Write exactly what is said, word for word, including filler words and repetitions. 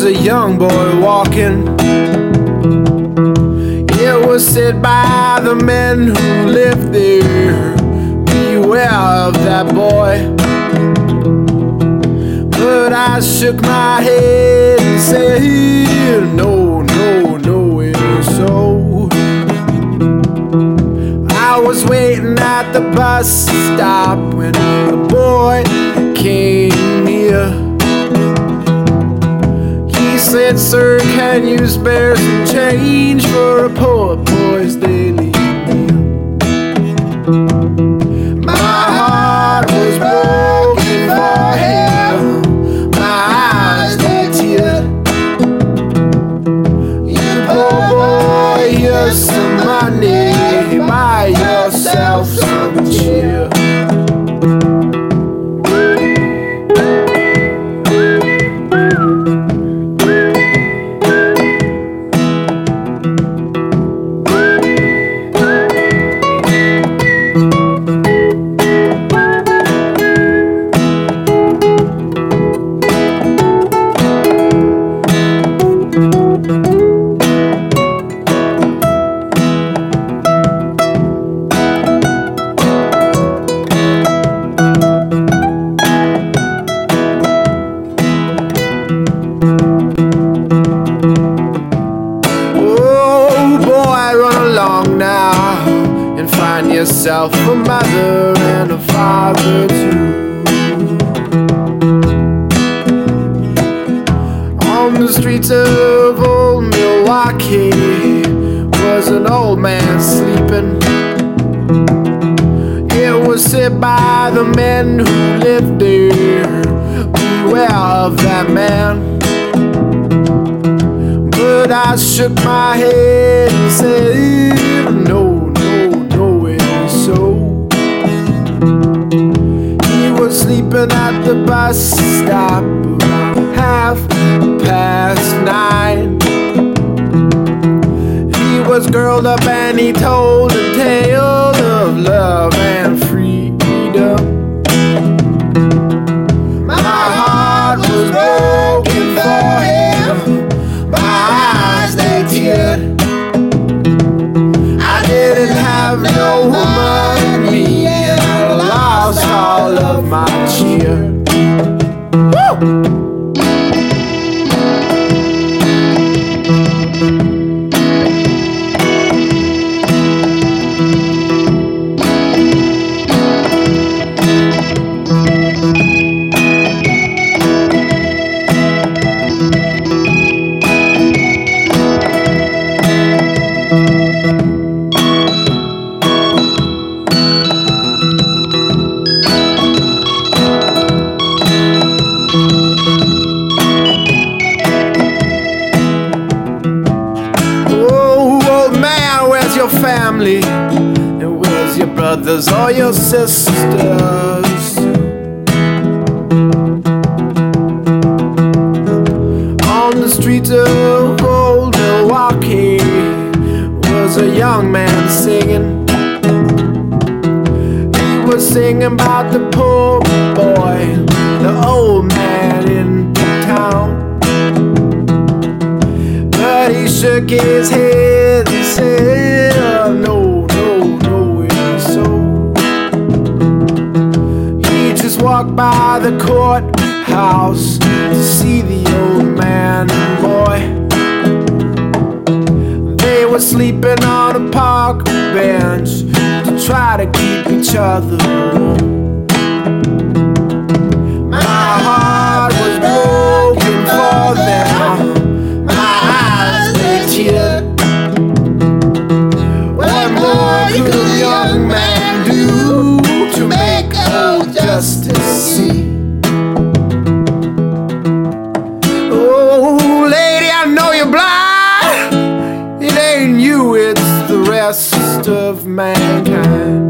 a young boy walking. It was said by the men who lived there, beware of that boy. But I shook my head and said, no, no, no, it ain't so. I was waiting at the bus stop when the boy came near. He said, sir, can you spare some change for a poor boy's daily meal? My heart was broken for him. Here's some money, buy yourself some cheer. Find yourself a mother and a father too. On the streets of old Milwaukee was an old man sleeping. It was said by the men who lived there, beware of that man. But I shook my head and said, no, so he was sleeping at the bus stop around half past nine. He was curled up and he told a tale of love and freedom. My heart was broken for him, my eyes they teared. I didn't have no money and I lost all of my cheer. Woo! Your family, and where's your brothers or your sisters? On the streets of old Milwaukee was a young man singing. He was singing about the poor boy, the old man in town. But he shook his head and said, no, no, no, it ain't so. He just walked by the courthouse to see the old man and boy. They were sleeping on a park bench to try to keep each other warm. My heart was broken for them. What more could a young man do to make old justice see? Oh, lady, I know you're blind. It ain't you, it's the rest of mankind.